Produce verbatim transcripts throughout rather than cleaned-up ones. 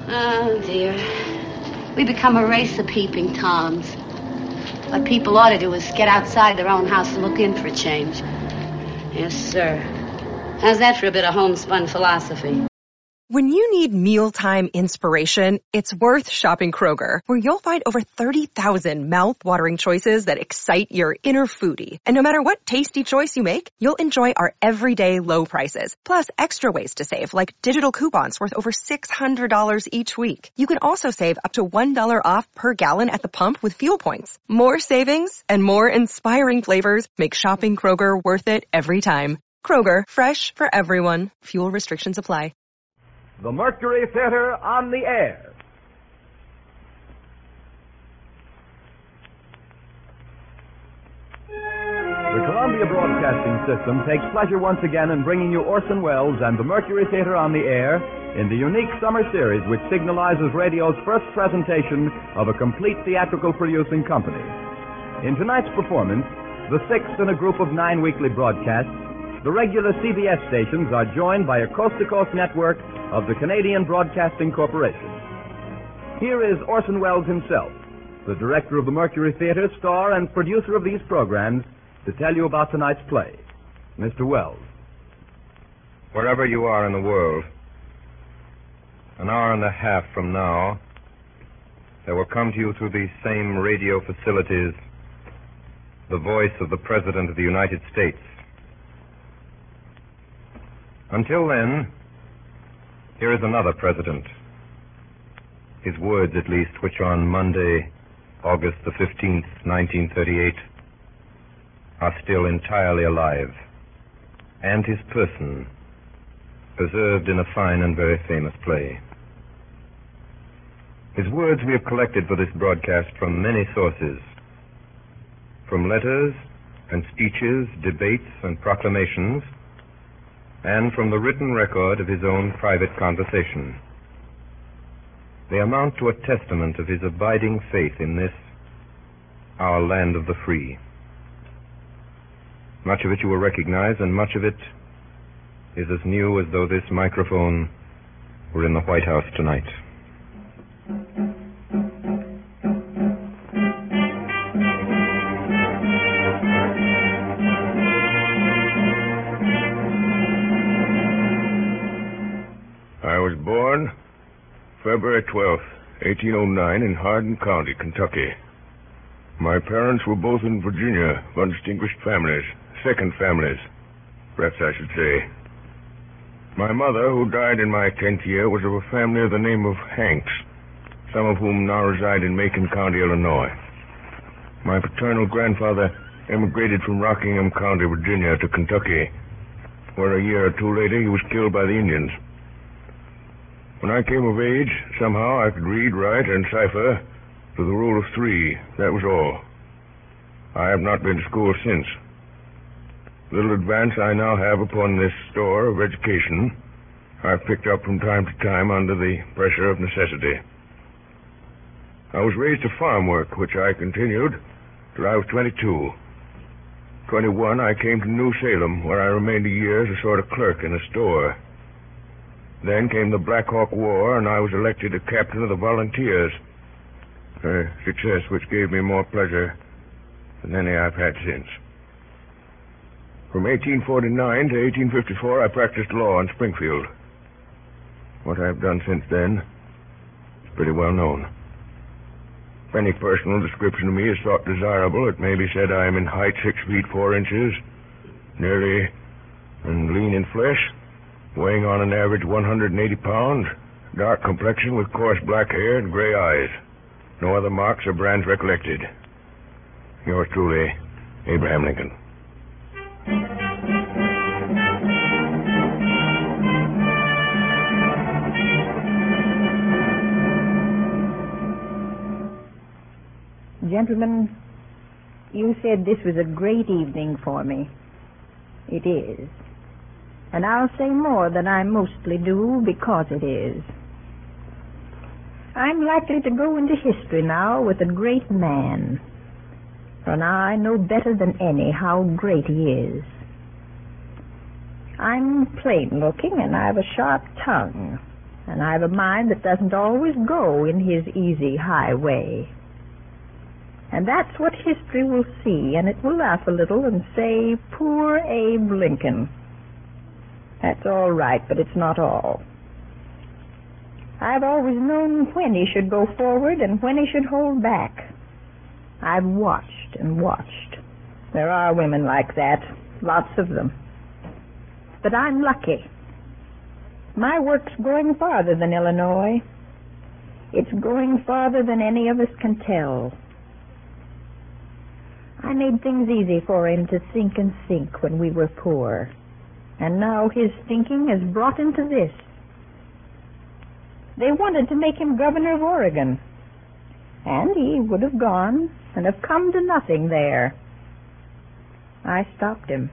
Oh, dear. We become a race of peeping Toms. What people ought to do is get outside their own house and look in for a change. Yes, sir. How's that for a bit of homespun philosophy? When you need mealtime inspiration, it's worth shopping Kroger, where you'll find over thirty thousand mouth-watering choices that excite your inner foodie. And no matter what tasty choice you make, you'll enjoy our everyday low prices, plus extra ways to save, like digital coupons worth over six hundred dollars each week. You can also save up to one dollar off per gallon at the pump with fuel points. More savings and more inspiring flavors make shopping Kroger worth it every time. Kroger, fresh for everyone. Fuel restrictions apply. The Mercury Theater on the air. The Columbia Broadcasting System takes pleasure once again in bringing you Orson Welles and the Mercury Theater on the air in the unique summer series which signalizes radio's first presentation of a complete theatrical producing company. In tonight's performance, the sixth in a group of nine weekly broadcasts, the regular C B S stations are joined by a coast-to-coast network of the Canadian Broadcasting Corporation. Here is Orson Welles himself, the director of the Mercury Theater, star and producer of these programs, to tell you about tonight's play. Mister Welles. Wherever you are in the world, an hour and a half from now, there will come to you through these same radio facilities the voice of the President of the United States. Until then, here is another president. His words, at least, which on Monday, August the fifteenth, nineteen thirty-eight, are still entirely alive, and his person, preserved in a fine and very famous play. His words we have collected for this broadcast from many sources, from letters and speeches, debates and proclamations, and from the written record of his own private conversation. They amount to a testament of his abiding faith in this, our land of the free. Much of it you will recognize, and much of it is as new as though this microphone were in the White House tonight. I was born February twelfth, eighteen oh nine, in Hardin County, Kentucky. My parents were both in Virginia, undistinguished families, second families, perhaps I should say. My mother, who died in my tenth year, was of a family of the name of Hanks, some of whom now reside in Macon County, Illinois. My paternal grandfather emigrated from Rockingham County, Virginia, to Kentucky, where a year or two later he was killed by the Indians. When I came of age, somehow I could read, write, and cipher to the rule of three. That was all. I have not been to school since. Little advance I now have upon this store of education I've picked up from time to time under the pressure of necessity. I was raised to farm work, which I continued till I was twenty-two. Twenty-one, I came to New Salem, where I remained a year as a sort of clerk in a store. Then came the Black Hawk War, and I was elected a captain of the volunteers, a success which gave me more pleasure than any I've had since. From eighteen forty-nine to eighteen fifty-four, I practiced law in Springfield. What I've done since then is pretty well known. If any personal description of me is thought desirable, it may be said I am in height six feet four inches, nearly and lean in flesh, weighing on an average one hundred eighty pounds, dark complexion with coarse black hair and gray eyes. No other marks or brands recollected. Yours truly, Abraham Lincoln. Gentlemen, you said this was a great evening for me. It is. And I'll say more than I mostly do because it is. I'm likely to go into history now with a great man. For now I know better than any how great he is. I'm plain looking and I've a sharp tongue. And I've a mind that doesn't always go in his easy highway. And that's what history will see, and it will laugh a little and say, poor Abe Lincoln. That's all right, but it's not all. I've always known when he should go forward and when he should hold back. I've watched and watched. There are women like that, lots of them. But I'm lucky. My work's going farther than Illinois. It's going farther than any of us can tell. I made things easy for him to think and think when we were poor. And now his thinking has brought him to this. They wanted to make him governor of Oregon. And he would have gone and have come to nothing there. I stopped him.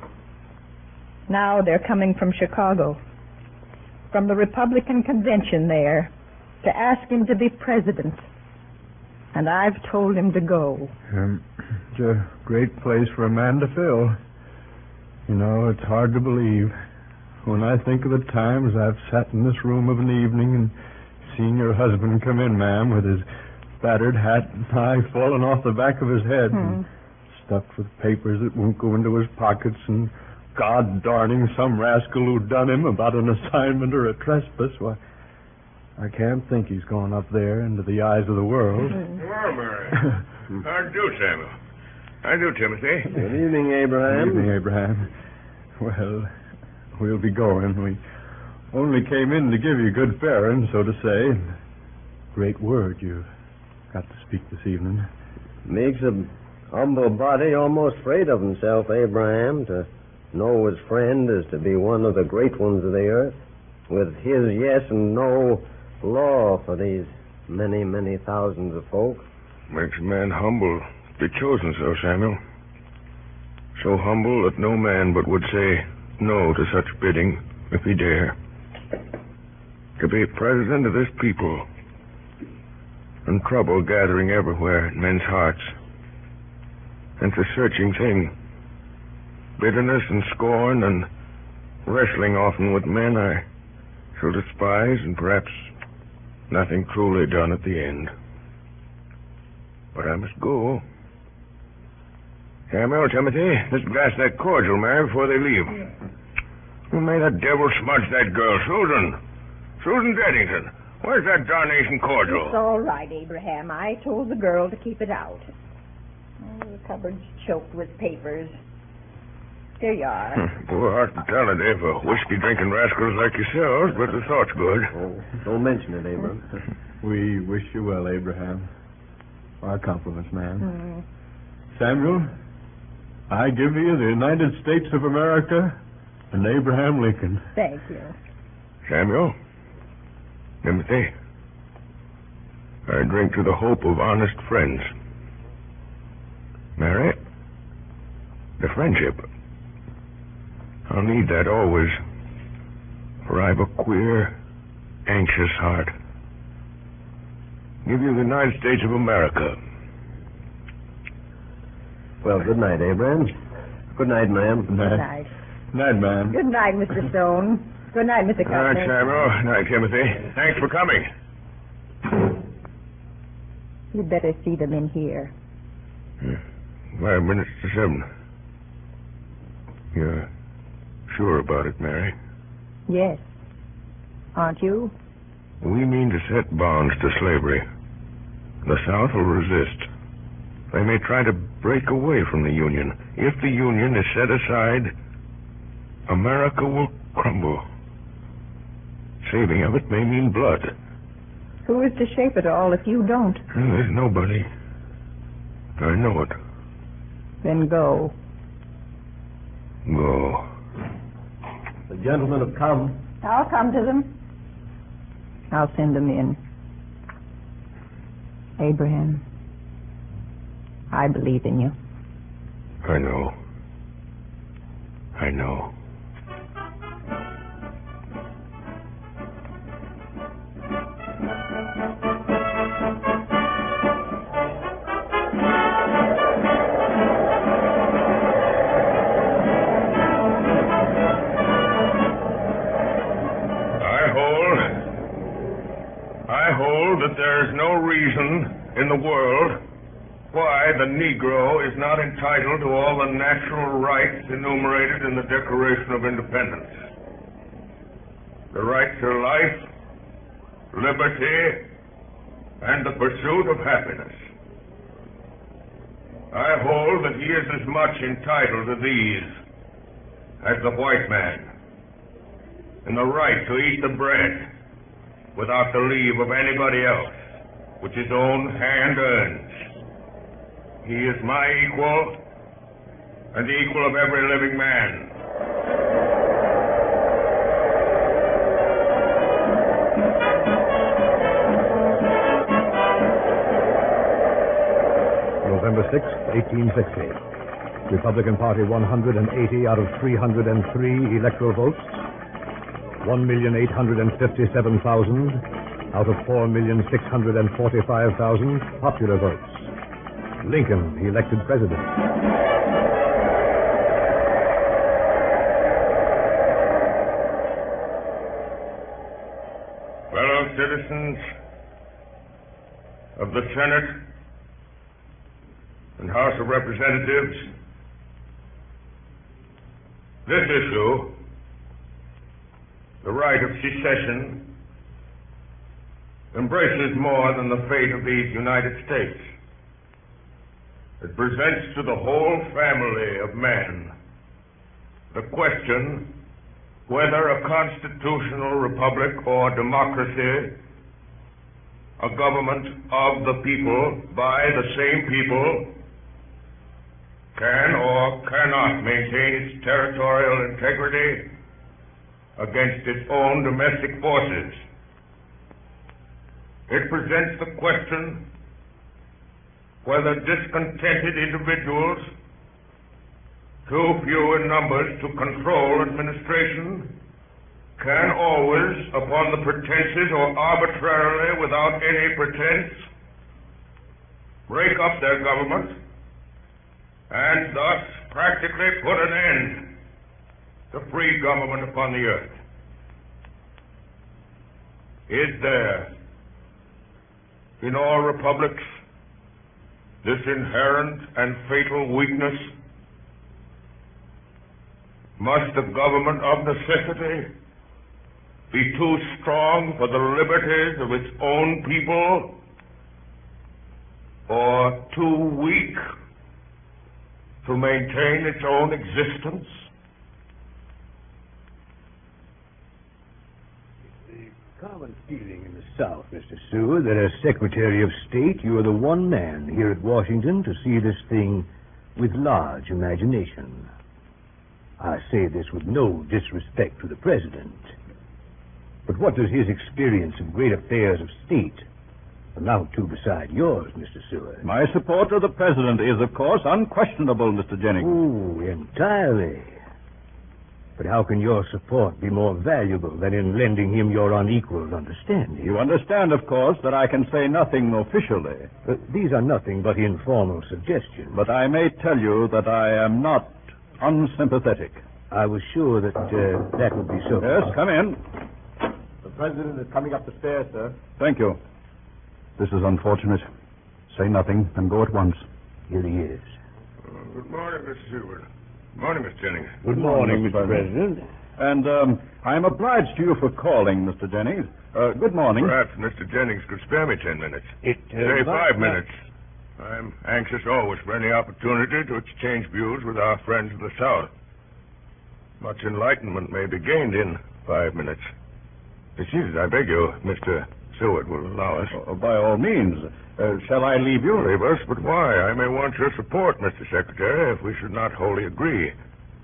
Now they're coming from Chicago, from the Republican convention there, to ask him to be president. And I've told him to go. Um, it's a great place for a man to fill. You know, it's hard to believe. When I think of the times I've sat in this room of an evening and seen your husband come in, ma'am, with his battered hat and tie falling off the back of his head, hmm. and stuffed with papers that won't go into his pockets, and God darning some rascal who done him about an assignment or a trespass, why, I can't think he's gone up there into the eyes of the world. Well, Mary. How do, Samuel? How do, Timothy? Good evening, Abraham. Good evening, Abraham. Well, we'll be going. We only came in to give you good faring, so to say. Great word you've got to speak this evening. Makes a humble body almost afraid of himself, Abraham, to know his friend is to be one of the great ones of the earth, with his yes and no law for these many, many thousands of folk. Makes a man humble to be chosen so, Samuel. So humble that no man but would say no to such bidding if he dare. To be president of this people, and trouble gathering everywhere in men's hearts. And it's a searching thing. Bitterness and scorn and wrestling often with men I shall despise, and perhaps nothing truly done at the end. But I must go. Samuel, Timothy, let's glass that cordial, Mary, before they leave. Who may the devil smudge that girl? Susan. Susan Deddington. Where's that darnation cordial? It's all right, Abraham. I told the girl to keep it out. Oh, the cupboard's choked with papers. Here you are. Hmm, poor hospitality for whiskey-drinking rascals like yourselves, but the thought's good. Oh, don't mention it, Abraham. We wish you well, Abraham. Our compliments, ma'am. Mm. Samuel, I give you the United States of America and Abraham Lincoln. Thank you. Samuel, Timothy, I drink to the hope of honest friends. Mary, the friendship. I'll need that always, for I've a queer, anxious heart. Give you the United States of America. Well, good night, Abraham. Good night, ma'am. Good night. Good night. Night, ma'am. Good night, Mister Stone. Good night, Mister All right, Cutler. Samuel. Night, Timothy. Thanks for coming. You'd better see them in here. Five minutes to seven. You're sure about it, Mary? Yes. Aren't you? We mean to set bonds to slavery. The South will resist. They may try to break away from the Union. If the Union is set aside, America will crumble. Saving of it may mean blood. Who is to shape it all if you don't? There's nobody. I know it. Then go. Go. The gentlemen have come. I'll come to them. I'll send them in. Abraham, I believe in you. I know. I know. I hold I hold that there is no reason in the world why the Negro is not entitled to all the natural rights enumerated in the Declaration of Independence. The right to life, liberty, and the pursuit of happiness. I hold that he is as much entitled to these as the white man, and the right to eat the bread without the leave of anybody else, which his own hand earns. He is my equal, and the equal of every living man. November sixth, eighteen sixty. Republican Party one hundred eighty out of three hundred three electoral votes. one million eight hundred fifty-seven thousand out of four million six hundred forty-five thousand popular votes. Lincoln elected president. Fellow citizens of the Senate and House of Representatives, this issue, the right of secession, embraces more than the fate of these United States. It presents to the whole family of men the question whether a constitutional republic or democracy, a government of the people, by the same people, can or cannot maintain its territorial integrity against its own domestic forces. It presents the question whether discontented individuals, too few in numbers to control administration, can always, upon the pretenses or arbitrarily without any pretense, break up their government and thus practically put an end to free government upon the earth. Is there in all republics this inherent and fatal weakness? Must the government of necessity be too strong for the liberties of its own people, or too weak to maintain its own existence? Common feeling in the South, Mister Seward, that as Secretary of State, you are the one man here at Washington to see this thing with large imagination. I say this with no disrespect to the President. But what does his experience of great affairs of state amount to beside yours, Mister Seward? My support of the President is, of course, unquestionable, Mister Jennings. Oh, entirely. But how can your support be more valuable than in lending him your unequaled understanding? You understand, of course, that I can say nothing officially. But these are nothing but informal suggestions. But I may tell you that I am not unsympathetic. I was sure that uh, that would be so. Yes, come in. The President is coming up the stairs, sir. Thank you. This is unfortunate. Say nothing and go at once. Here he is. Uh, good morning, Mister Seward. Good morning, Mister Jennings. Good morning, Mister President. And um, I'm obliged to you for calling, Mister Jennings. Uh, good morning. Perhaps Mister Jennings could spare me ten minutes. It, uh, Say but- five minutes. I'm anxious always for any opportunity to exchange views with our friends of the South. Much enlightenment may be gained in five minutes. Excuse, I beg you, Mister Seward will allow us. Uh, by all means. Uh, shall I leave you? Leave us, but why? I may want your support, Mister Secretary, if we should not wholly agree.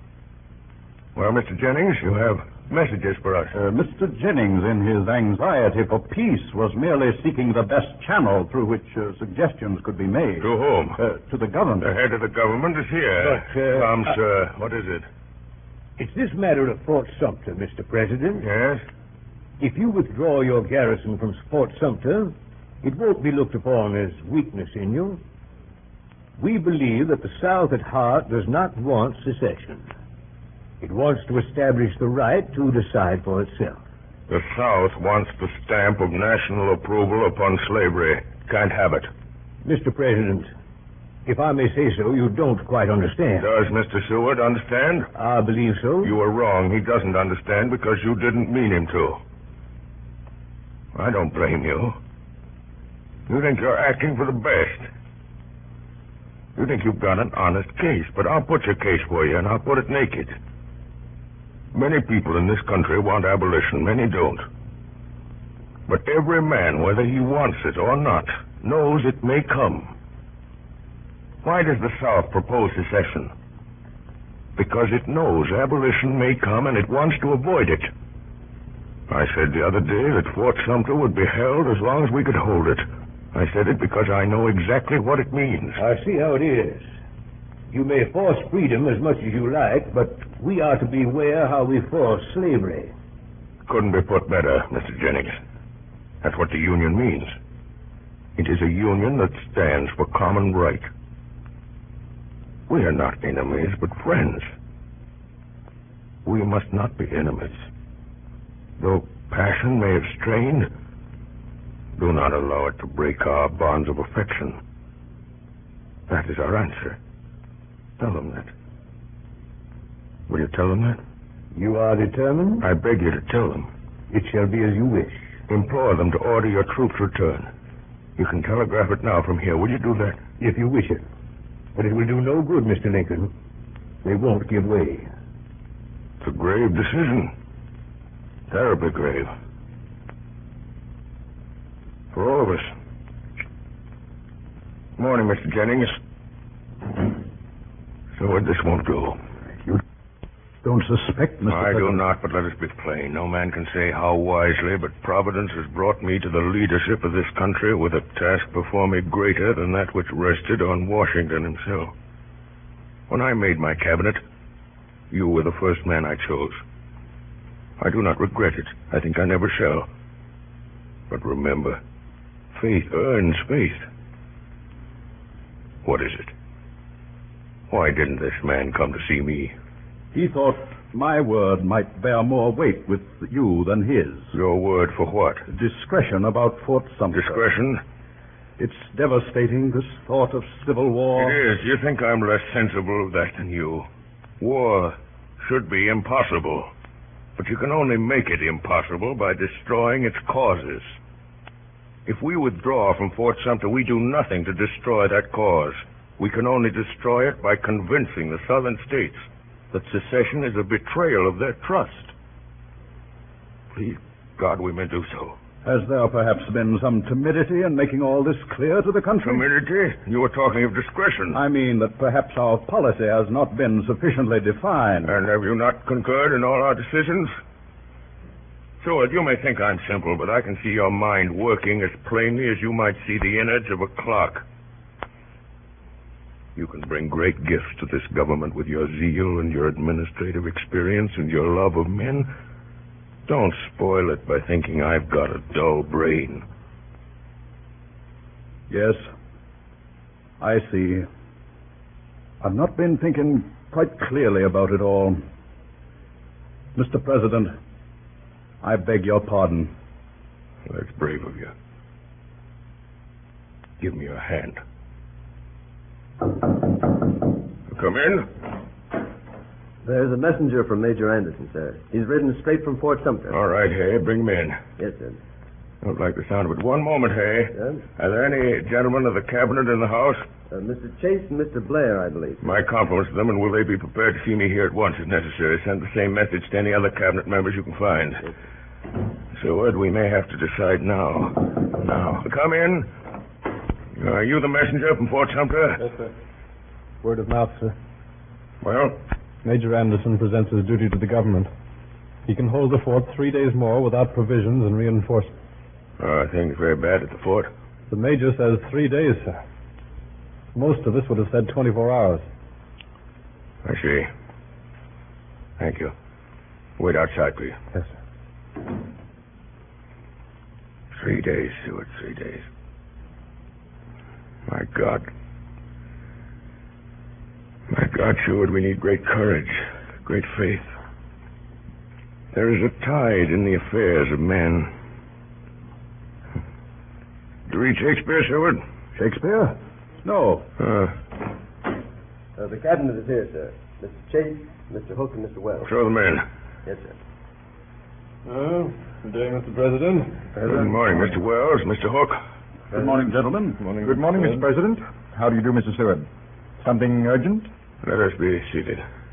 Well, Mister Jennings, you have messages for us. Uh, Mister Jennings, in his anxiety for peace, was merely seeking the best channel through which uh, suggestions could be made. To whom? Uh, to the government. The head of the government is here. But, uh, Come, uh, sir. What is it? It's this matter of Fort Sumter, Mister President. Yes? If you withdraw your garrison from Fort Sumter, it won't be looked upon as weakness in you. We believe that the South at heart does not want secession. It wants to establish the right to decide for itself. The South wants the stamp of national approval upon slavery. Can't have it. Mister President, if I may say so, you don't quite understand. Does Mister Seward understand? I believe so. You were wrong. He doesn't understand because you didn't mean him to. I don't blame you. You think you're acting for the best. You think you've got an honest case, but I'll put your case for you, and I'll put it naked. Many people in this country want abolition. Many don't. But every man, whether he wants it or not, knows it may come. Why does the South propose secession? Because it knows abolition may come, and it wants to avoid it. I said the other day that Fort Sumter would be held as long as we could hold it. I said it because I know exactly what it means. I see how it is. You may force freedom as much as you like, but we are to beware how we force slavery. Couldn't be put better, Mister Jennings. That's what the Union means. It is a union that stands for common right. We are not enemies, but friends. We must not be enemies. Though passion may have strained, do not allow it to break our bonds of affection. That is our answer. Tell them that. Will you tell them that? You are determined? I beg you to tell them. It shall be as you wish. Implore them to order your troops' return. You can telegraph it now from here. Will you do that? If you wish it. But it will do no good, Mister Lincoln. They won't give way. It's a grave decision. Terribly grave. For all of us. Morning, Mister Jennings. So this won't do. You don't suspect, Mister I President. do not, but let us be plain. No man can say how wisely, but Providence has brought me to the leadership of this country with a task before me greater than that which rested on Washington himself. When I made my cabinet, you were the first man I chose. I do not regret it. I think I never shall. But remember, faith earns faith. What is it? Why didn't this man come to see me? He thought my word might bear more weight with you than his. Your word for what? Discretion about Fort Sumter. Discretion? It's devastating, this thought of civil war. It is. You think I'm less sensible of that than you. War should be impossible. But you can only make it impossible by destroying its causes. If we withdraw from Fort Sumter, we do nothing to destroy that cause. We can only destroy it by convincing the southern states that secession is a betrayal of their trust. Please, God, we may do so. Has there perhaps been some timidity in making all this clear to the country? Timidity? You were talking of discretion. I mean that perhaps our policy has not been sufficiently defined. And have you not concurred in all our decisions? Seward, you may think I'm simple, but I can see your mind working as plainly as you might see the innards of a clock. You can bring great gifts to this government with your zeal and your administrative experience and your love of men. Don't spoil it by thinking I've got a dull brain. Yes, I see. I've not been thinking quite clearly about it all. Mister President, I beg your pardon. That's brave of you. Give me your hand. Come in. There's a messenger from Major Anderson, sir. He's ridden straight from Fort Sumter. All right, Hay, bring him in. Yes, sir. Don't like the sound of it. One moment, Hay. Yes? Are there any gentlemen of the cabinet in the house? Uh, Mister Chase and Mister Blair, I believe. My compliments to them, and will they be prepared to see me here at once if necessary? Send the same message to any other cabinet members you can find. Yes. Seward, we may have to decide now. Now, come in. Are you the messenger from Fort Sumter? Yes, sir. Word of mouth, sir. Well? Major Anderson presents his duty to the government. He can hold the fort three days more without provisions and reinforcements. Uh, things very bad at the fort. The major says three days, sir. Most of us would have said twenty-four hours. I see. Thank you. Wait outside, please. Yes, sir. Three days, Seward, three days. My God. My God, Seward, we need great courage, great faith. There is a tide in the affairs of men. Did you read Shakespeare, Seward? Shakespeare? No. Uh, Uh, the cabinet is here, sir. Mister Chase, Mister Hook, and Mister Wells. show them in. Yes, sir. Oh, good day, Mister President. Good morning, Mister Wells, Mister Hook. Good morning, gentlemen. Good morning, Good morning, Mister President. How do you do, Mister Seward? Something urgent? Let us be seated.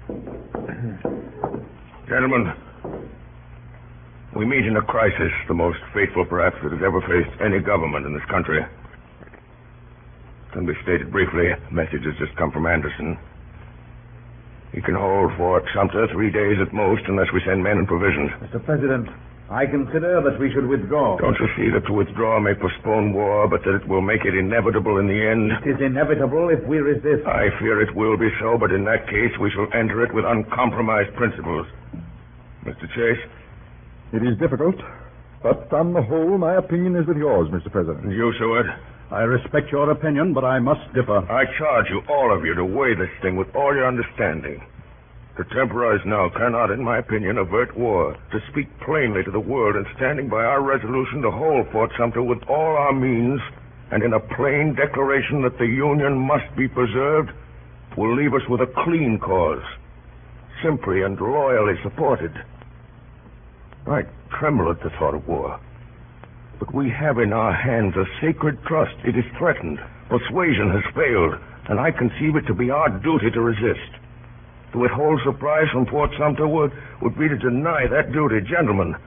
Gentlemen, we meet in a crisis, the most fateful perhaps that has ever faced any government in this country. Can be stated briefly. A message has just come from Anderson. He can hold Fort Sumter three days at most unless we send men and provisions. Mister President, I consider that we should withdraw. Don't you see that to withdraw may postpone war, but that it will make it inevitable in the end? It is inevitable if we resist. I fear it will be so, but in that case we shall enter it with uncompromised principles. Mister Chase? It is difficult, but on the whole, my opinion is with yours, Mister President. And you, Seward? I respect your opinion, but I must differ. I charge you, all of you, to weigh this thing with all your understanding. To temporize now cannot, in my opinion, avert war. To speak plainly to the world and standing by our resolution to hold Fort Sumter with all our means, and in a plain declaration that the Union must be preserved, will leave us with a clean cause, simply and loyally supported. I tremble at the thought of war. But we have in our hands a sacred trust. It is threatened. Persuasion has failed, and I conceive it to be our duty to resist. To withhold supplies from Fort Sumter would, would be to deny that duty. Gentlemen,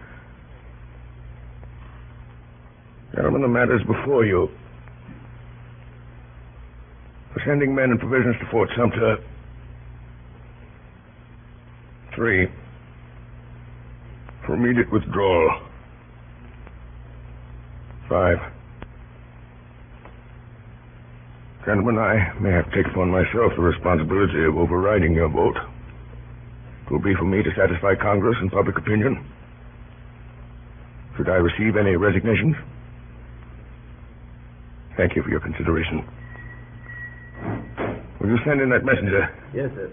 gentlemen, the matter is before you. For sending men and provisions to Fort Sumter, three. For immediate withdrawal, five. Gentlemen, I may have to take upon myself the responsibility of overriding your vote. It will be for me to satisfy Congress and public opinion. Should I receive any resignations? Thank you for your consideration. Will you send in that messenger? Yes, sir.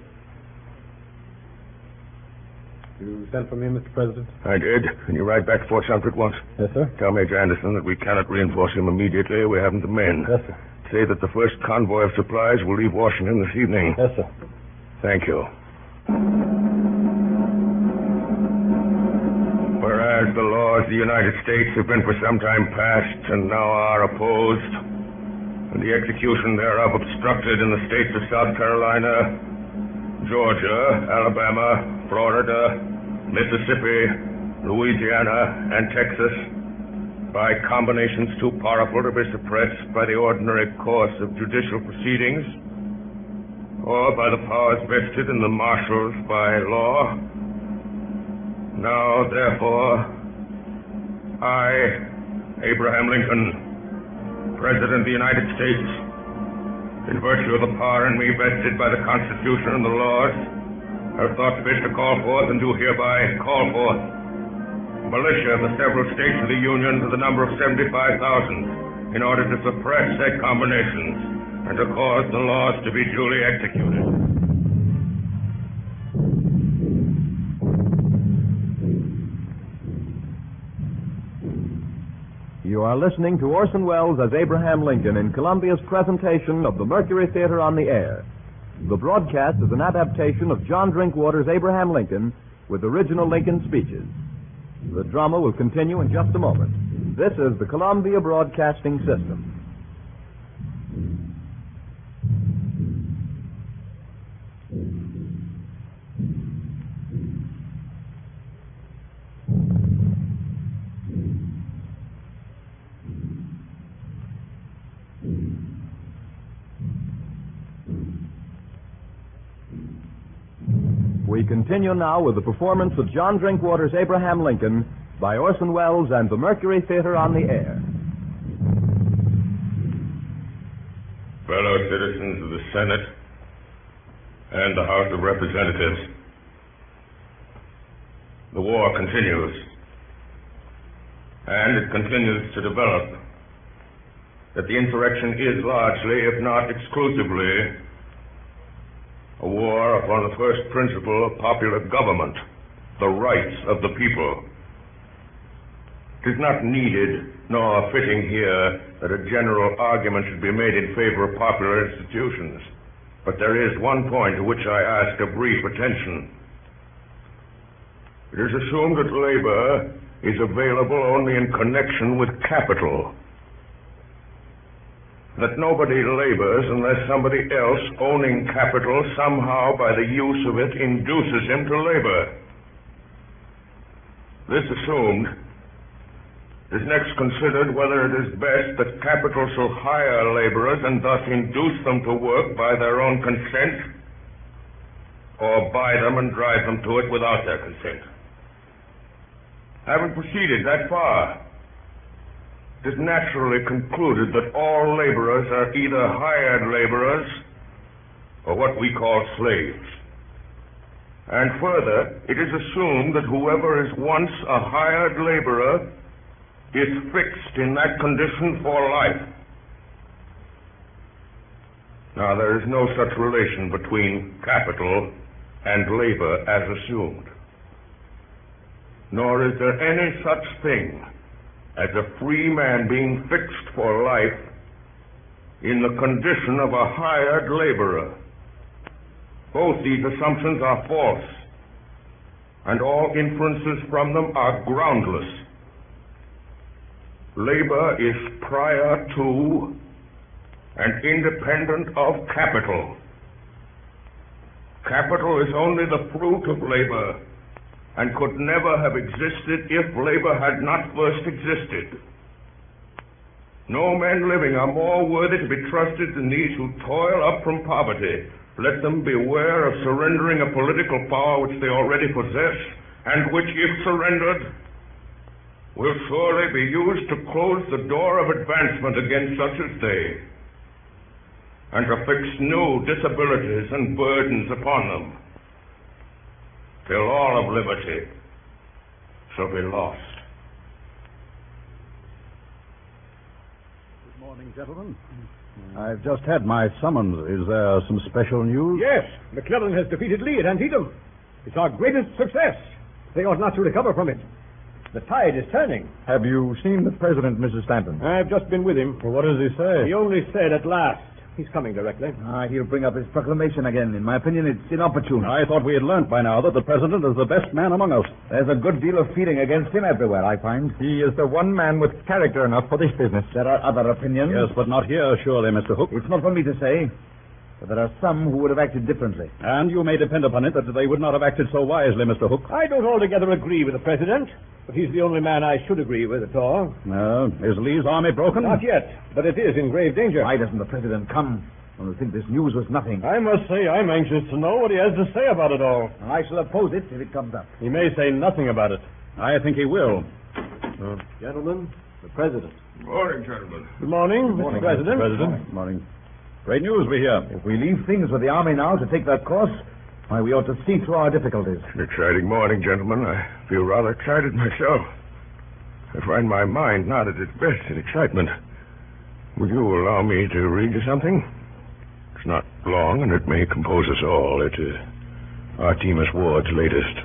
You sent for me, Mister President? I did. Can you ride back to Fort Sumter at once? Yes, sir. Tell Major Anderson that we cannot reinforce him immediately. We haven't the men. Yes, sir. Say that the first convoy of supplies will leave Washington this evening. Yes, sir. Thank you. Whereas the laws of the United States have been for some time past and now are opposed, and the execution thereof obstructed in the states of South Carolina, Georgia, Alabama, Florida, Mississippi, Louisiana, and Texas, by combinations too powerful to be suppressed by the ordinary course of judicial proceedings, or by the powers vested in the marshals by law. Now, therefore, I, Abraham Lincoln, President of the United States, in virtue of the power in me vested by the Constitution and the laws, have thought fit to call forth and do hereby call forth militia of the several states of the Union to the number of seventy-five thousand in order to suppress said combinations and to cause the laws to be duly executed. You are listening to Orson Welles as Abraham Lincoln in Columbia's presentation of the Mercury Theater on the Air. The broadcast is an adaptation of John Drinkwater's Abraham Lincoln with original Lincoln speeches. The drama will continue in just a moment. This is the Columbia Broadcasting System. We continue now with the performance of John Drinkwater's Abraham Lincoln by Orson Welles and the Mercury Theater on the Air. Fellow citizens of the Senate and the House of Representatives, the war continues, and it continues to develop. That the insurrection is largely, if not exclusively, a war upon the first principle of popular government. the rights of the people. It is not needed nor fitting here that a general argument should be made in favor of popular institutions. But there is one point to which I ask a brief attention. It is assumed that labor is available only in connection with capital. That nobody labors unless somebody else owning capital somehow by the use of it induces him to labor. This assumed, is next considered whether it is best that capital shall hire laborers and thus induce them to work by their own consent, or buy them and drive them to it without their consent. Having proceeded that far, it is naturally concluded that all laborers are either hired laborers or what we call slaves. And further, it is assumed that whoever is once a hired laborer is fixed in that condition for life. Now, there is no such relation between capital and labor as assumed. Nor is there any such thing as a free man being fixed for life in the condition of a hired laborer. Both these assumptions are false, and all inferences from them are groundless. Labor is prior to and independent of capital. Capital is only the fruit of labor and could never have existed if labor had not first existed. No men living are more worthy to be trusted than these who toil up from poverty. Let them beware of surrendering a political power which they already possess, and which, if surrendered, will surely be used to close the door of advancement against such as they, and to fix new disabilities and burdens upon them, till all of liberty shall be lost. Good morning, gentlemen. I've just had my summons. Is there some special news? Yes, McClellan has defeated Lee at Antietam. It's our greatest success. They ought not to recover from it. The tide is turning. Have you seen the president, Missus Stanton? I've just been with him. Well, what does he say? He only said at last. He's coming directly. Ah, he'll bring up his proclamation again. In my opinion, it's inopportune. I thought we had learned by now that the president is the best man among us. There's a good deal of feeling against him everywhere, I find. He is the one man with character enough for this business. There are other opinions. Yes, but not here, surely, Mister Hook. It's not for me to say, but there are some who would have acted differently. And you may depend upon it that they would not have acted so wisely, Mister Hook. I don't altogether agree with the president, but he's the only man I should agree with at all. No. Is Lee's army broken? Not yet, but it is in grave danger. Why doesn't the president come? I think this news was nothing. I must say I'm anxious to know what he has to say about it all. I shall oppose it if it comes up. He may say nothing about it. I think he will. Uh, gentlemen, the president. Good morning, gentlemen. Good morning, Good morning, Mister President. Mister President. Good morning. Great news we hear. If we leave things with the army now to take that course, why, we ought to see through our difficulties. An exciting morning, gentlemen. I feel rather excited myself. I find my mind not at its best in excitement. Will you allow me to read you something? It's not long, and it may compose us all. It is Artemus Ward's latest.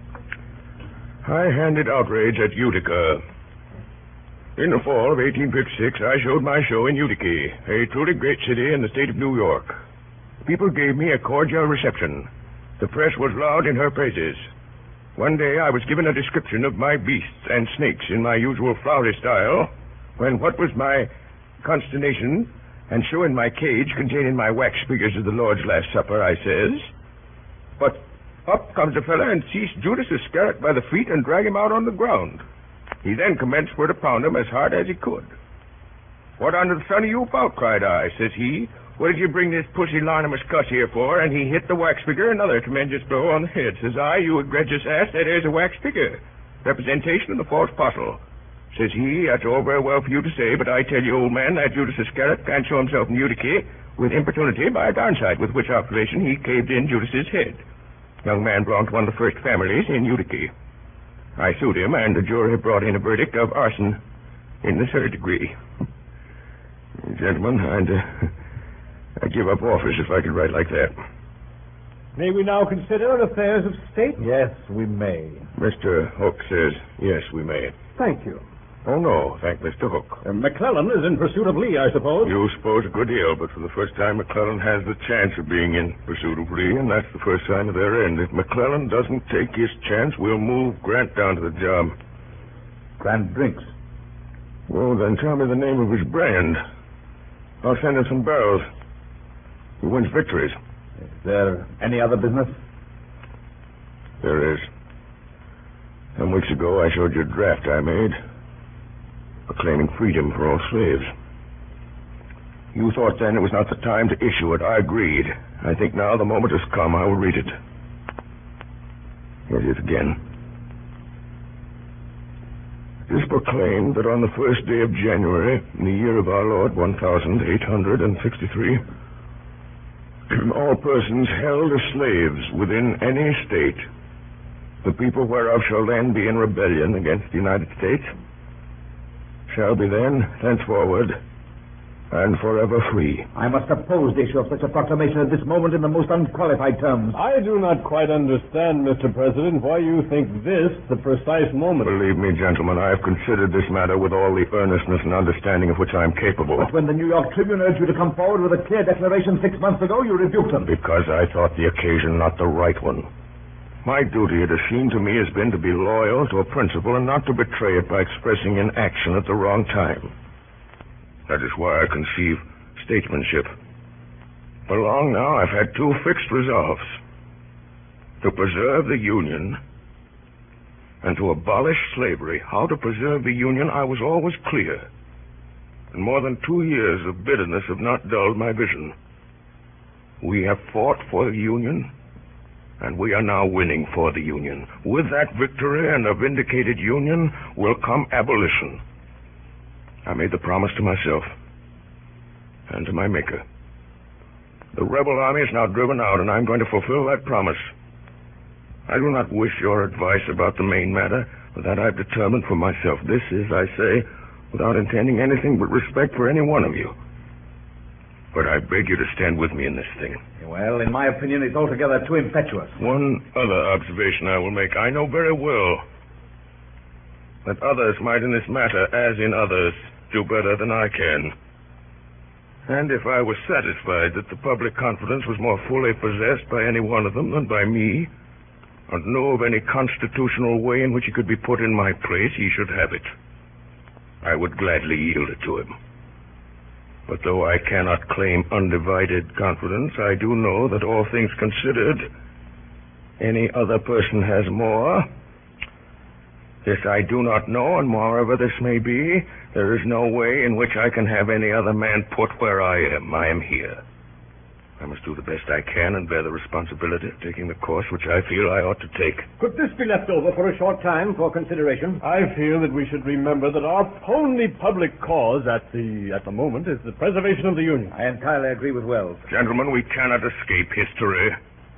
High-handed outrage at Utica. In the fall of eighteen fifty-six, I showed my show in Utica, a truly great city in the state of New York. People gave me a cordial reception. The press was loud in her praises. One day I was given a description of my beasts and snakes in my usual flowery style, when what was my consternation, and showing my cage containing my wax figures of the Lord's Last Supper, I says, but up comes a fella and seized Judas Iscariot by the feet and drag him out on the ground. He then commenced for to pound him as hard as he could. What under the sun are you about? Cried I. Says he, what did you bring this pusillanimous cuss here for? And he hit the wax figure another tremendous blow on the head. Says I, you egregious ass, that is a wax figure, representation of the false apostle. Says he, that's all very well for you to say, but I tell you, old man, that Judas Iscariot can't show himself in Utica with importunity by a downside, with which observation he caved in Judas's head. Young man belonged to one of the first families in Utica. I sued him, and the jury brought in a verdict of arson in the third degree. Gentlemen, I'd, uh, I'd give up office if I could write like that. May we now consider affairs of state? Yes, we may. Mister Hook says, yes, we may. Thank you. Oh, no, thank Mister Hook. Uh, McClellan is in pursuit of Lee, I suppose. You suppose a good deal, but for the first time, McClellan has the chance of being in pursuit of Lee, and that's the first sign of their end. If McClellan doesn't take his chance, we'll move Grant down to the job. Grant drinks. Well, then tell me the name of his brand. I'll send him some barrels. He wins victories. Is there any other business? There is. Some weeks ago, I showed you a draft I made, proclaiming freedom for all slaves. You thought then it was not the time to issue it. I agreed. I think now the moment has come. I will read it. Here it is again. It is proclaimed that on the first day of January, in the year of our Lord, one thousand eight hundred sixty-three, all persons held as slaves within any state, the people whereof shall then be in rebellion against the United States, shall be then, thenceforward, and forever free. I must oppose the issue of such a proclamation at this moment in the most unqualified terms. I do not quite understand, Mister President, why you think this the precise moment. Believe me, gentlemen, I have considered this matter with all the earnestness and understanding of which I am capable. But when the New York Tribune urged you to come forward with a clear declaration six months ago, you rebuked them. Because I thought the occasion not the right one. My duty, it has seemed to me, has been to be loyal to a principle and not to betray it by expressing inaction at the wrong time. That is why I conceive statesmanship. For long now, I've had two fixed resolves. To preserve the Union and to abolish slavery. How to preserve the Union, I was always clear. And more than two years of bitterness have not dulled my vision. We have fought for the Union, and we are now winning for the Union. With that victory and a vindicated Union will come abolition. I made the promise to myself and to my Maker. The rebel army is now driven out, and I'm going to fulfill that promise. I do not wish your advice about the main matter, for that I've determined for myself. This is, I say, without intending anything but respect for any one of you. But I beg you to stand with me in this thing. Well, in my opinion, it's altogether too impetuous. One other observation I will make. I know very well that others might in this matter, as in others, do better than I can. And if I was satisfied that the public confidence was more fully possessed by any one of them than by me, and knew of any constitutional way in which he could be put in my place, he should have it. I would gladly yield it to him. But though I cannot claim undivided confidence, I do know that all things considered, any other person has more. This I do not know, and moreover this may be, there is no way in which I can have any other man put where I am. I am here. I must do the best I can and bear the responsibility of taking the course which I feel I ought to take. Could this be left over for a short time for consideration? I feel that we should remember that our only public cause at the at the moment is the preservation of the Union. I entirely agree with Wells. Gentlemen, we cannot escape history.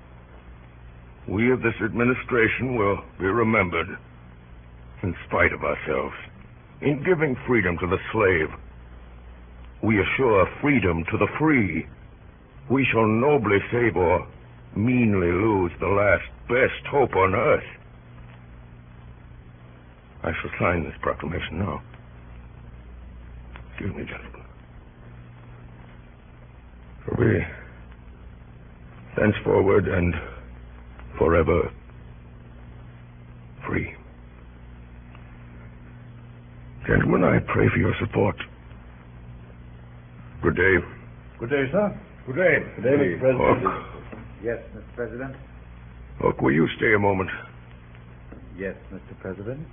We of this administration will be remembered in spite of ourselves. In giving freedom to the slave, we assure freedom to the free. We shall nobly save or meanly lose the last best hope on earth. I shall sign this proclamation now. Excuse me, gentlemen. For we, thenceforward and forever, free. Gentlemen, I pray for your support. Good day. Good day, sir. Good day. Good day, Mister President. Hook. Yes, Mister President. Hook, will you stay a moment? Yes, Mister President.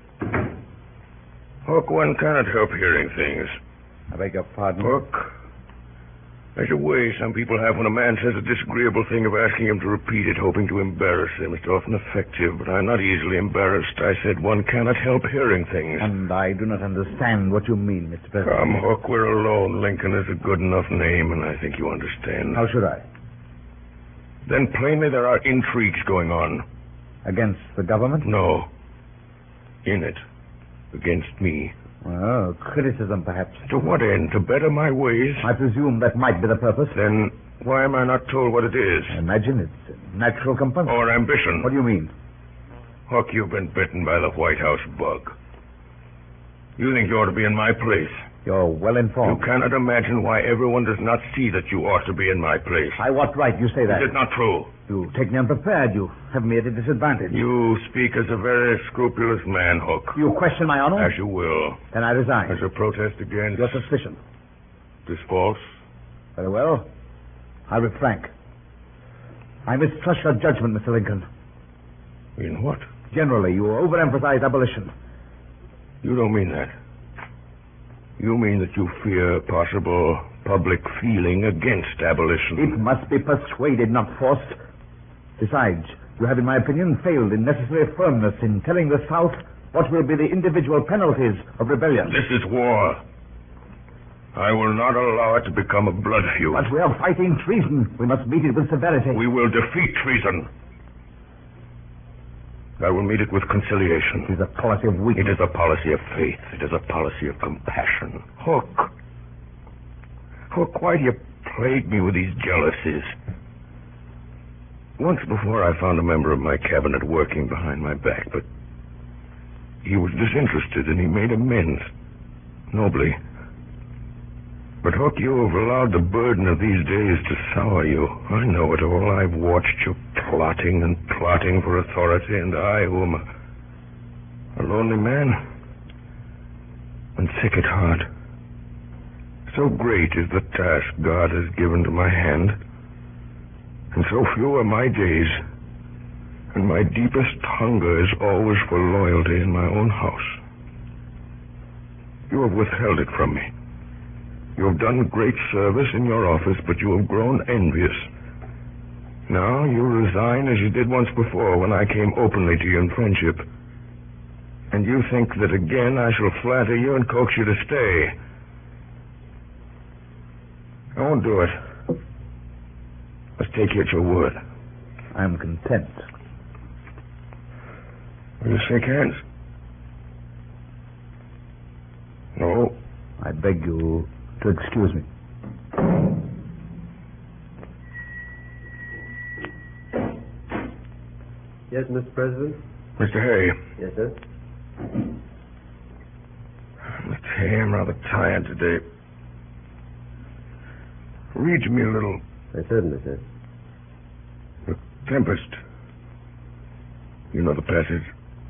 Hook, one cannot help hearing things. I beg your pardon? Hook, there's a way some people have when a man says a disagreeable thing of asking him to repeat it, hoping to embarrass him. It's often effective, but I'm not easily embarrassed. I said one cannot help hearing things. And I do not understand what you mean, Mister President. Come, Hook, we're alone. Lincoln is a good enough name, and I think you understand. How should I? Then plainly there are intrigues going on. Against the government? No. In it. Against me. Well, criticism, perhaps. To what end? To better my ways? I presume that might be the purpose. Then why am I not told what it is? I imagine it's natural compunction. Or ambition. What do you mean? Huck, you've been bitten by the White House bug. You think you ought to be in my place. You're well informed. You cannot imagine why everyone does not see that you ought to be in my place. By what right you say that? Is it not true? You take me unprepared. You have me at a disadvantage. You speak as a very scrupulous man, Hook. You question my honor? As you will. Then I resign. As a protest against... Your suspicion. This false? Very well. I'll be frank. I mistrust your judgment, Mister Lincoln. In what? Generally, you overemphasize abolition. You don't mean that. You mean that you fear possible public feeling against abolition. It must be persuaded, not forced. Besides, you have, in my opinion, failed in necessary firmness in telling the South what will be the individual penalties of rebellion. This is war. I will not allow it to become a blood feud. But we are fighting treason. We must meet it with severity. We will defeat treason. I will meet it with conciliation. It is a policy of weakness. It is a policy of faith. It is a policy of compassion. Hook. Hook, why do you plague me with these jealousies? Once before I found a member of my cabinet working behind my back, but he was disinterested and he made amends. Nobly. But, Hook, you have allowed the burden of these days to sour you. I know it all. I've watched you plotting and plotting for authority, and I, who am a, a lonely man and sick at heart. So great is the task God has given to my hand, and so few are my days, and my deepest hunger is always for loyalty in my own house. You have withheld it from me. You have done great service in your office, but you have grown envious. Now you resign as you did once before when I came openly to you in friendship. And you think that again I shall flatter you and coax you to stay. I won't do it. Let's take you at your word. I'm content. Will you shake hands? No. I beg you to excuse me. Yes, Mister President? Mister Hay. Yes, sir? Mister Hay, I'm rather tired today. Read me a little. I certainly, sir. The Tempest. You know the passage.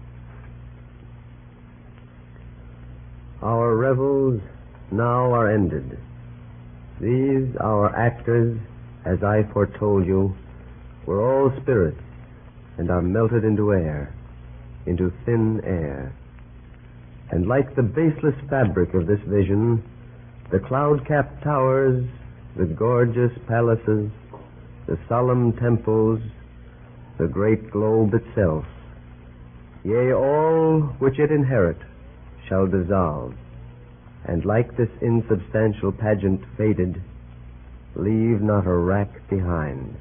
Our revels now are ended. These, our actors, as I foretold you, were all spirits, and are melted into air, into thin air. And like the baseless fabric of this vision, the cloud-capped towers, the gorgeous palaces, the solemn temples, the great globe itself, yea, all which it inherit, shall dissolve, and like this insubstantial pageant faded, leave not a rack behind.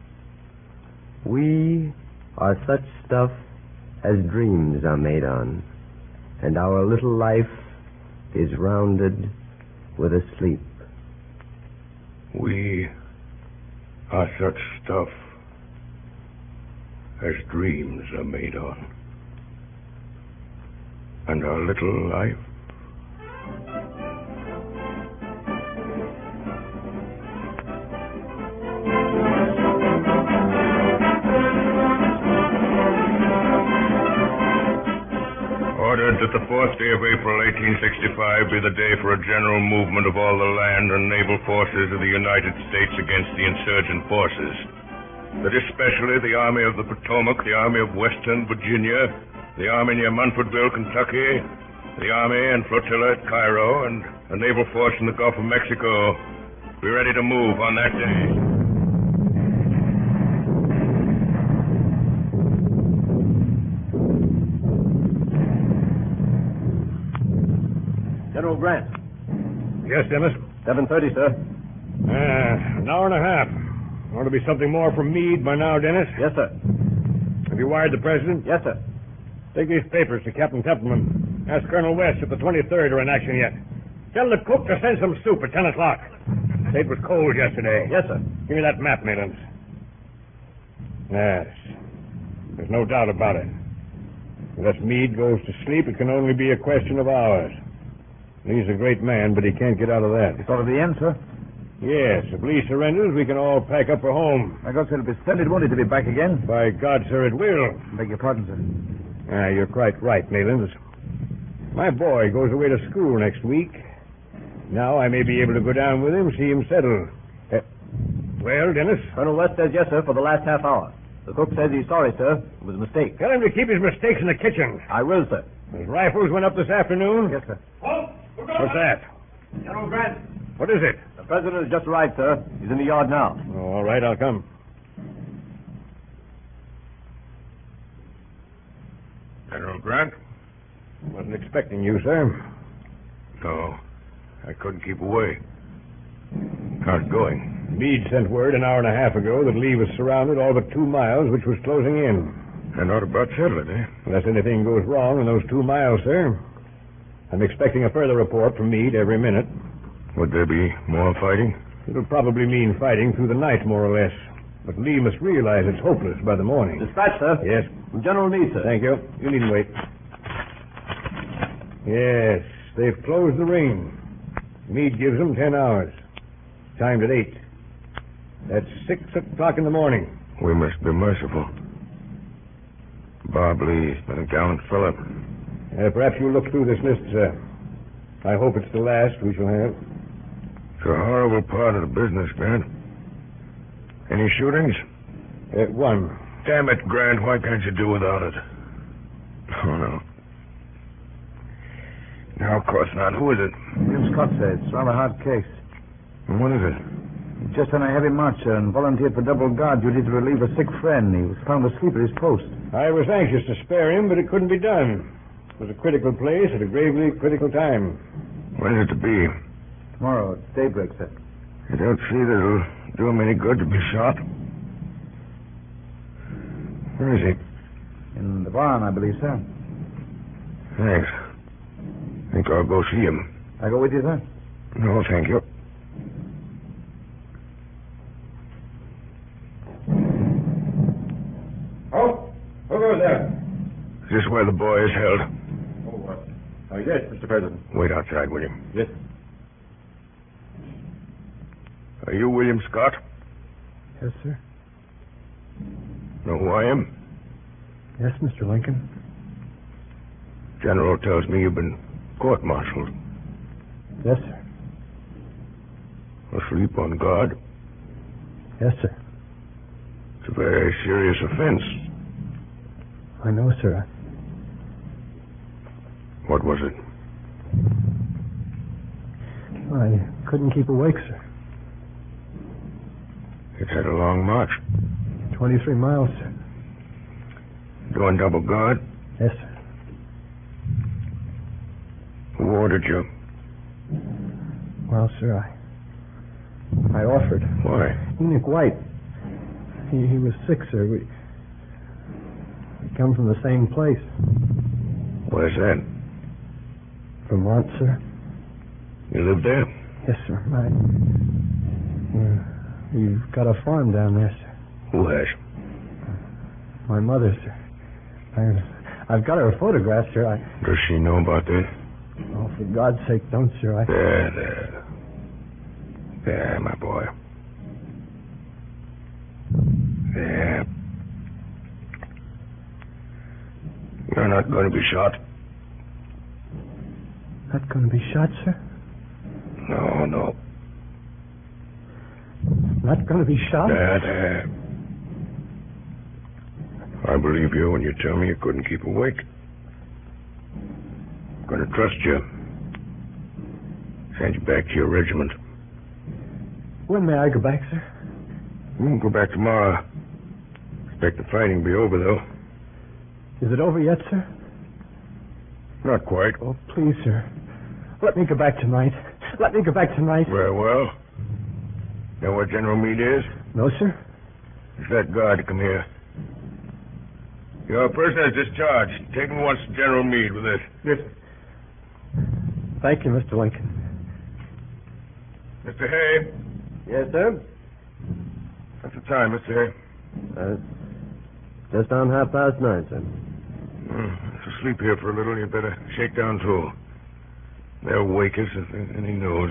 We are such stuff as dreams are made on, and our little life is rounded with a sleep. We are such stuff as dreams are made on, and our little life ordered that the fourth day of April, eighteen sixty-five, be the day for a general movement of all the land and naval forces of the United States against the insurgent forces. That especially the Army of the Potomac, the Army of Western Virginia, the Army near Munfordville, Kentucky, the Army and flotilla at Cairo, and a naval force in the Gulf of Mexico be ready to move on that day. General Grant. Yes, Dennis? seven thirty, sir. Uh, an hour and a half. Ought to be something more from Meade by now, Dennis. Yes, sir. Have you wired the president? Yes, sir. Take these papers to Captain Templeman. Ask Colonel West if the twenty-third are in action yet. Tell the cook to send some soup at ten o'clock. Say it was cold yesterday. Yes, sir. Give me that map, Maylands. Yes. There's no doubt about it. Unless Meade goes to sleep, it can only be a question of hours. Lee's a great man, but he can't get out of that. It's all of the end, sir. Yes, if Lee surrenders, we can all pack up for home. My God, sir, it'll be splendid, won't it, to be back again? By God, sir, it will. Beg your pardon, sir. Ah, you're quite right, Maylands. My boy goes away to school next week. Now I may be able to go down with him, see him settle. Uh, well, Dennis? Colonel West says yes, sir, for the last half hour. The cook says he's sorry, sir. It was a mistake. Tell him to keep his mistakes in the kitchen. I will, sir. His rifles went up this afternoon? Yes, sir. Oh, what's that? General Grant. What is it? The president has just arrived, sir. He's in the yard now. Oh, all right, I'll come. General Grant? Wasn't expecting you, sir. No, I couldn't keep away. How's it going? Meade sent word an hour and a half ago that Lee was surrounded all but two miles, which was closing in. And not about settling, eh? Unless anything goes wrong in those two miles, sir. I'm expecting a further report from Meade every minute. Would there be more fighting? It'll probably mean fighting through the night, more or less. But Lee must realize it's hopeless by the morning. Dispatch, sir. Yes. From General Meade, sir. Thank you. You needn't wait. Yes, they've closed the ring. Meade gives them ten hours. Timed at eight. That's six o'clock in the morning. We must be merciful. Bob Lee's been a gallant fellow. Uh, perhaps you'll look through this list, sir. I hope it's the last we shall have. It's a horrible part of the business, Grant. Any shootings? Uh, one. Damn it, Grant, why can't you do without it? Oh, no. No, of course not. Who is it? Jim Scott says it's a rather hard case. And what is it? He's just on a heavy march, sir, and volunteered for double guard duty to relieve a sick friend. He was found asleep at his post. I was anxious to spare him, but it couldn't be done. It was a critical place at a gravely critical time. When is it to be? Tomorrow at daybreak, sir. You don't see that it'll do him any good to be shot? Where is he? In the barn, I believe, sir. Thanks. Think I'll go see him. I go with you, sir? No, thank you. Oh, who goes there? Is this where the boy is held? Oh, what? Oh, yes, Mister President. Wait outside, William. Yes. Are you William Scott? Yes, sir. Know who I am? Yes, Mister Lincoln. General tells me you've been court-martialed. Yes, sir. Asleep on guard? Yes, sir. It's a very serious offense. I know, sir. What was it? I couldn't keep awake, sir. It had a long march. Twenty-three miles, sir. Doing double guard? Yes, sir. Who ordered you? Well, sir, I... I offered. Why? Enoch White. He, he was sick, sir. We... We come from the same place. Where's that? Vermont, sir. You live there? Yes, sir. I... Uh, we've got a farm down there, sir. Who has? My mother, sir. I, I've got her photograph, sir. I... Does she know about this? Oh, for God's sake, don't, sir. I... There, there. There, my boy. There. You're not going to be shot. Not going to be shot, sir? No, no. Not going to be shot? There, there. I believe you when you tell me you couldn't keep awake. I'm going to trust you. Send you back to your regiment. When may I go back, sir? You won't go back tomorrow. Expect the fighting to be over, though. Is it over yet, sir? Not quite. Oh, please, sir. Let me go back tonight. Let me go back tonight. Very well. Know where General Meade is? No, sir. It's that guard to come here. Your prisoner is discharged. Take him once to General Meade with this. Yes. Thank you, Mister Lincoln. Mister Hay. Yes, sir? What's the time, Mister Hay? Uh, just on half past nine, sir. Hmm. If you sleep here for a little, you'd better shake down, too. They'll wake us if there's any news.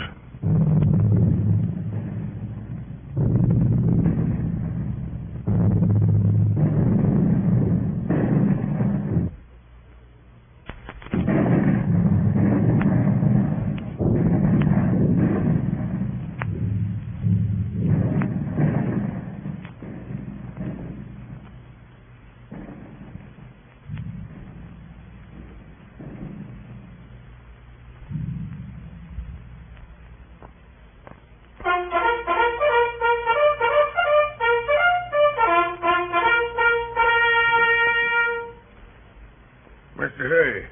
Mister Hay.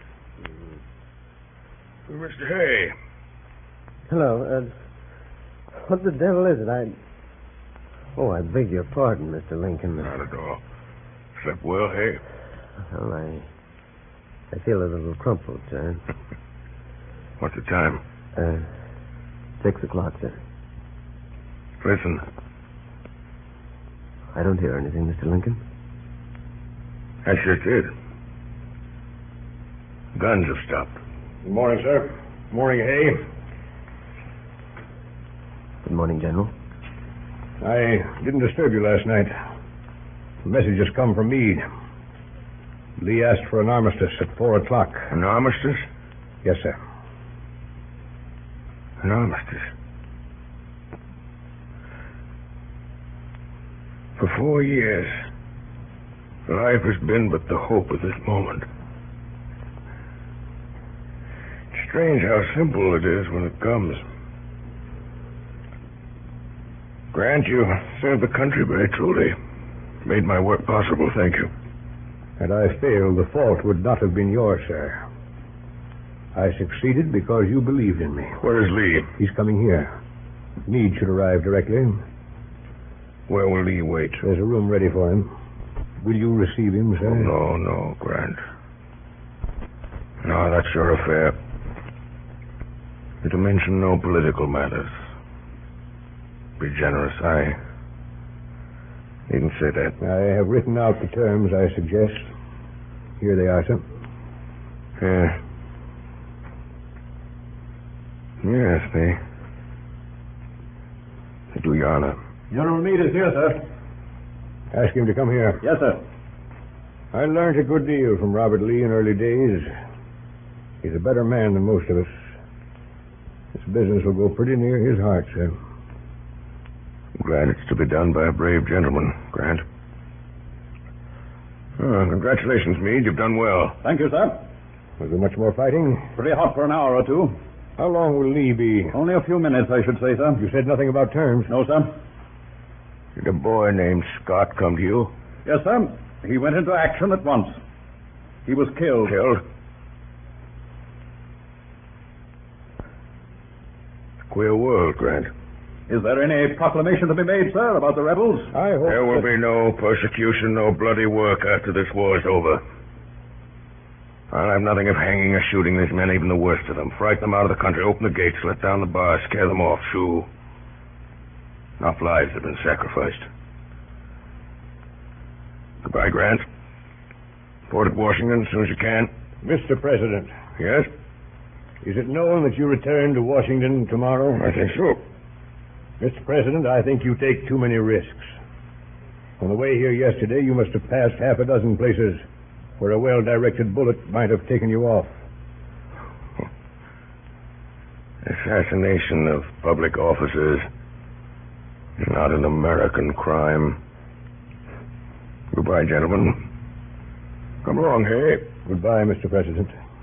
Mister Hay. Hello. Uh, what the devil is it? I... Oh, I beg your pardon, Mister Lincoln. Not at all. Slept well, Hay? Well, I... I feel a little crumpled, sir. What's the time? Uh, six o'clock, sir. Listen. I don't hear anything, Mister Lincoln. I sure did. Guns have stopped. Good morning, sir. Morning, Hay. Good morning, General. I didn't disturb you last night. A message has come from Meade. Lee asked for an armistice at four o'clock. An armistice? Yes, sir. An armistice? For four years, life has been but the hope of this moment. It's strange how simple it is when it comes. Grant, you served the country very truly. Made my work possible, thank you. Had I failed, the fault would not have been yours, sir. I succeeded because you believed in me. Where is Lee? He's coming here. Meade should arrive directly. Where will Lee wait? There's a room ready for him. Will you receive him, sir? Oh, no, no, Grant. No, that's your affair. You're to mention no political matters. Be generous. I needn't say that. I have written out the terms I suggest. Here they are, sir. Yeah. Yes, they... They do you honor. General Meade is here, sir. Ask him to come here. Yes, sir. I learned a good deal from Robert Lee in early days. He's a better man than most of us. This business will go pretty near his heart, sir. Glad it's to be done by a brave gentleman, Grant. Oh, congratulations, Meade. You've done well. Thank you, sir. Was there much more fighting? Pretty hot for an hour or two. How long will Lee be? Only a few minutes, I should say, sir. You said nothing about terms. No, sir. Did a boy named Scott come to you? Yes, sir. He went into action at once. He was killed. Killed? Queer world, Grant. Is there any proclamation to be made, sir, about the rebels? I hope there will that... be no persecution, no bloody work after this war's over. I'll have nothing of hanging or shooting these men, even the worst of them. Frighten them out of the country, open the gates, let down the bars, scare them off, shoo. Enough lives have been sacrificed. Goodbye, Grant. Report at Washington as soon as you can. Mister President. Yes? Is it known that you return to Washington tomorrow? I think so. Mister President, I think you take too many risks. On the way here yesterday, you must have passed half a dozen places where a well-directed bullet might have taken you off. Assassination of public officers is not an American crime. Goodbye, gentlemen. Come along, Hay. Goodbye, Mister President.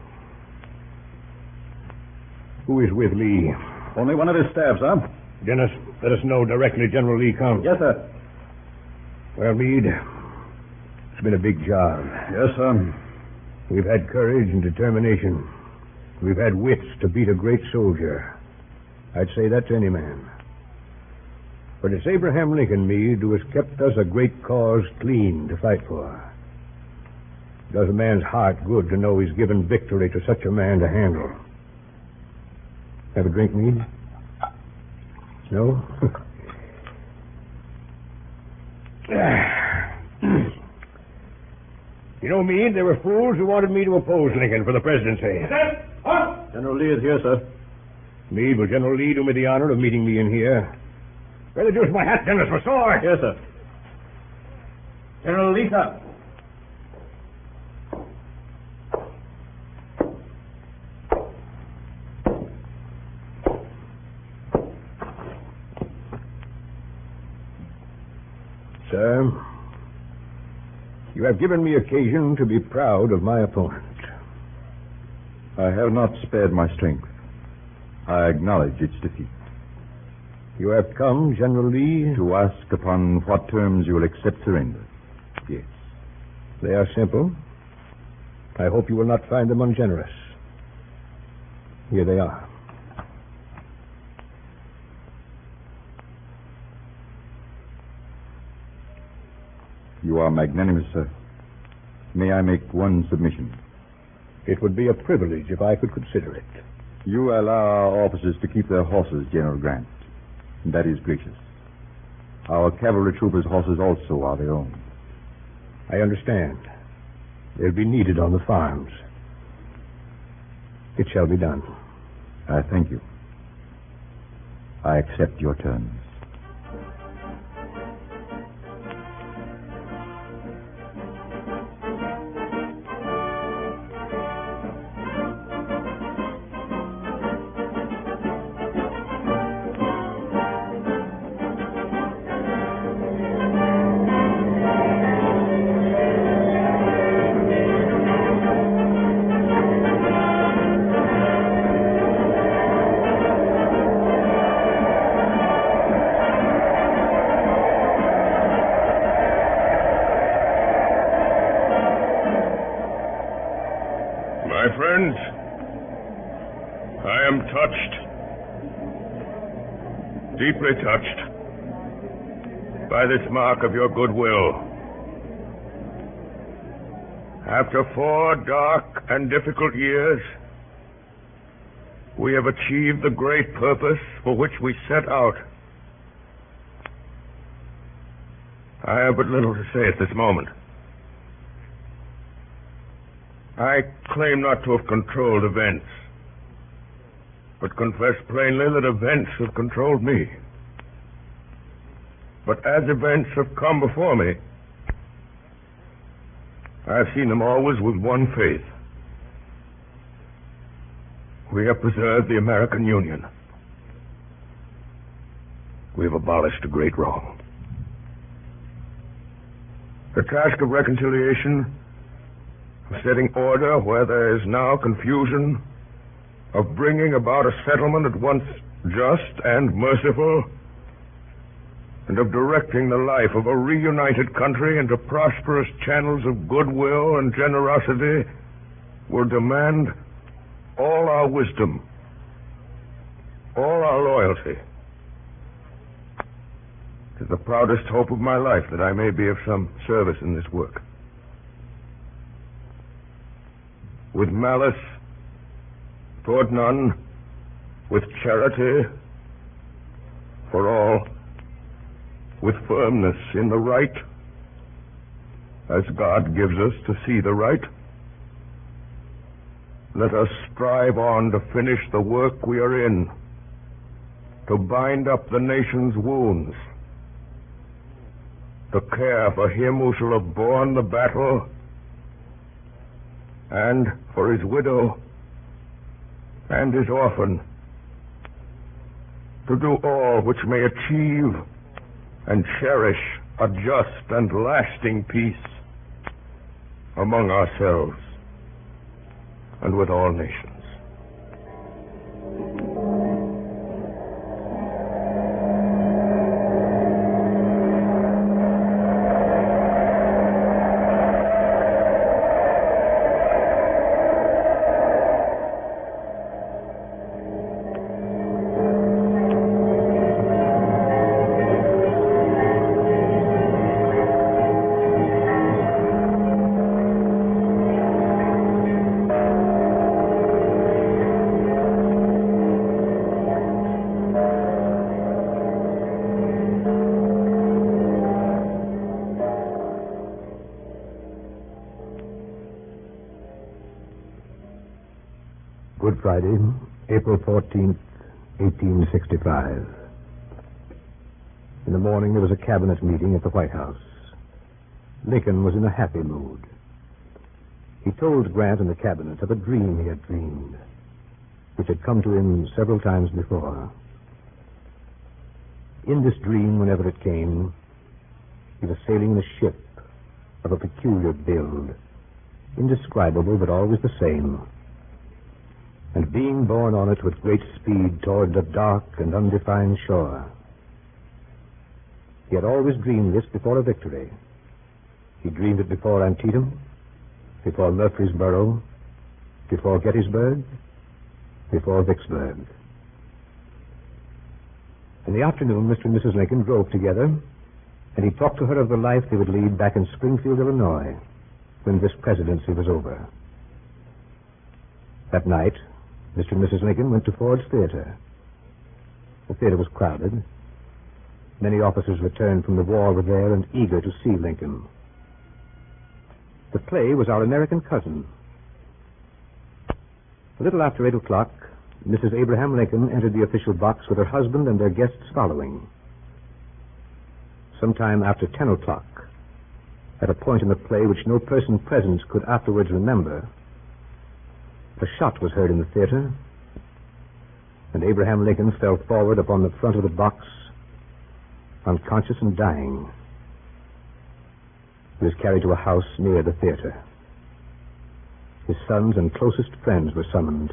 Who is with Lee? Only one of his staff, sir. Dennis, let us know directly General Lee comes. Yes, sir. Well, Meade, it's been a big job. Yes, sir. We've had courage and determination. We've had wits to beat a great soldier. I'd say that to any man. But it's Abraham Lincoln, Meade, who has kept us a great cause clean to fight for. It does a man's heart good to know he's given victory to such a man to handle. Have a drink, Meade? No? You know, Meade, there were fools who wanted me to oppose Lincoln for the presidency. General Lee is here, sir. Meade, will General Lee do me the honor of meeting me in here? Where the deuce my hat, General, my sword? Yes, sir. General Lee, sir. Sir, you have given me occasion to be proud of my opponent. I have not spared my strength. I acknowledge its defeat. You have come, General Lee, to ask upon what terms you will accept surrender. Yes. They are simple. I hope you will not find them ungenerous. Here they are. You are magnanimous, sir. May I make one submission? It would be a privilege if I could consider it. You allow our officers to keep their horses, General Grant. That is gracious. Our cavalry troopers' horses also are their own. I understand. They'll be needed on the farms. It shall be done. I thank you. I accept your terms. My friends, I am touched, deeply touched, by this mark of your goodwill. After four dark and difficult years, we have achieved the great purpose for which we set out. I have but little to say at this moment. I claim not to have controlled events, but confess plainly that events have controlled me. But as events have come before me, I have seen them always with one faith. We have preserved the American Union. We have abolished a great wrong. The task of reconciliation, of setting order where there is now confusion, of bringing about a settlement at once just and merciful, and of directing the life of a reunited country into prosperous channels of goodwill and generosity, will demand all our wisdom, all our loyalty. It is the proudest hope of my life that I may be of some service in this work. With malice toward none, with charity for all, with firmness in the right, as God gives us to see the right. Let us strive on to finish the work we are in, to bind up the nation's wounds, to care for him who shall have borne the battle, and for his widow and his orphan, to do all which may achieve and cherish a just and lasting peace among ourselves and with all nations. Friday, April fourteenth, eighteen sixty-five. In the morning, there was a cabinet meeting at the White House. Lincoln was in a happy mood. He told Grant and the cabinet of a dream he had dreamed, which had come to him several times before. In this dream, whenever it came, he was sailing in a ship of a peculiar build, indescribable but always the same, and being borne on it with great speed toward a dark and undefined shore. He had always dreamed this before a victory. He dreamed it before Antietam, before Murfreesboro, before Gettysburg, before Vicksburg. In the afternoon, Mister and Missus Lincoln drove together, and he talked to her of the life they would lead back in Springfield, Illinois, when this presidency was over. That night, Mister and Missus Lincoln went to Ford's Theater. The theater was crowded. Many officers returned from the war were there and eager to see Lincoln. The play was Our American Cousin. A little after eight o'clock, Missus Abraham Lincoln entered the official box with her husband and their guests following. Sometime after ten o'clock, at a point in the play which no person present could afterwards remember, a shot was heard in the theater, and Abraham Lincoln fell forward upon the front of the box, unconscious and dying. He was carried to a house near the theater. His sons and closest friends were summoned.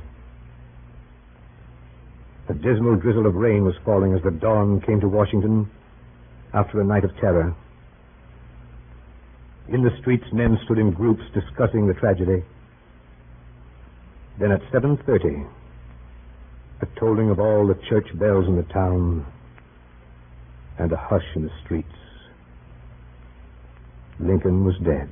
A dismal drizzle of rain was falling as the dawn came to Washington after a night of terror. In the streets, men stood in groups discussing the tragedy. Then at seven thirty, the tolling of all the church bells in the town and a hush in the streets. Lincoln was dead.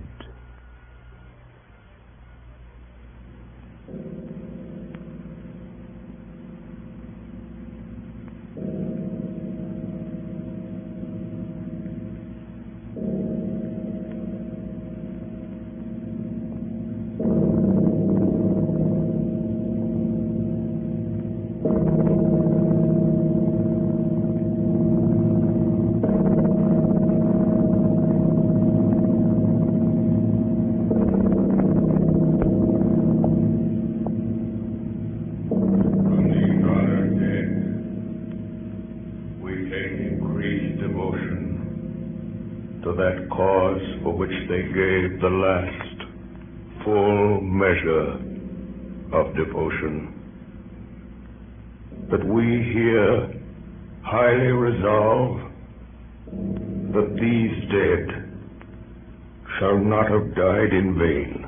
That cause for which they gave the last full measure of devotion, that we here highly resolve that these dead shall not have died in vain,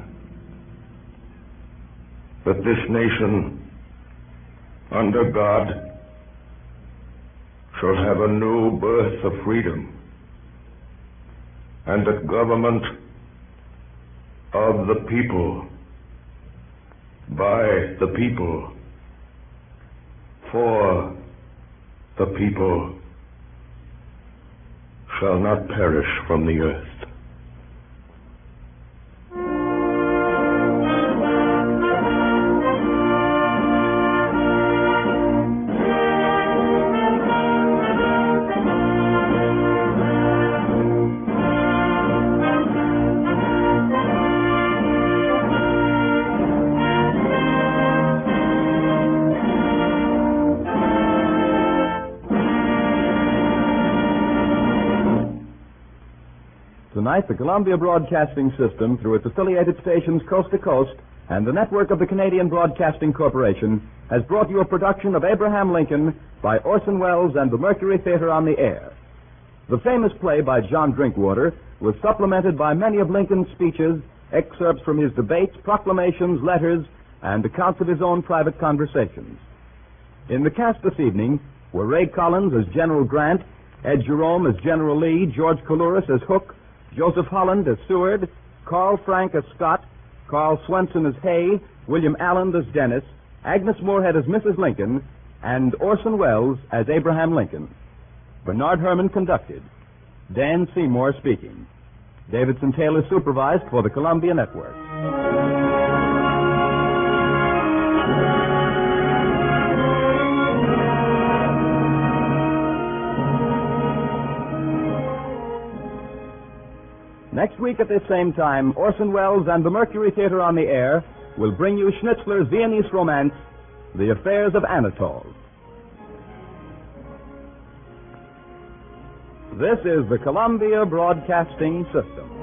that this nation under God shall have a new birth of freedom, and that government of the people, by the people, for the people, shall not perish from the earth. Tonight, the Columbia Broadcasting System, through its affiliated stations coast to coast, and the network of the Canadian Broadcasting Corporation, has brought you a production of Abraham Lincoln by Orson Welles and the Mercury Theater on the Air. The famous play by John Drinkwater was supplemented by many of Lincoln's speeches, excerpts from his debates, proclamations, letters, and accounts of his own private conversations. In the cast this evening were Ray Collins as General Grant, Ed Jerome as General Lee, George Coulouris as Hook, Joseph Holland as Seward, Carl Frank as Scott, Carl Swenson as Hay, William Allen as Dennis, Agnes Moorehead as Missus Lincoln, and Orson Welles as Abraham Lincoln. Bernard Herrmann conducted. Dan Seymour speaking. Davidson Taylor supervised for the Columbia Network. Next week at this same time, Orson Welles and the Mercury Theater on the Air will bring you Schnitzler's Viennese romance, The Affairs of Anatole. This is the Columbia Broadcasting System.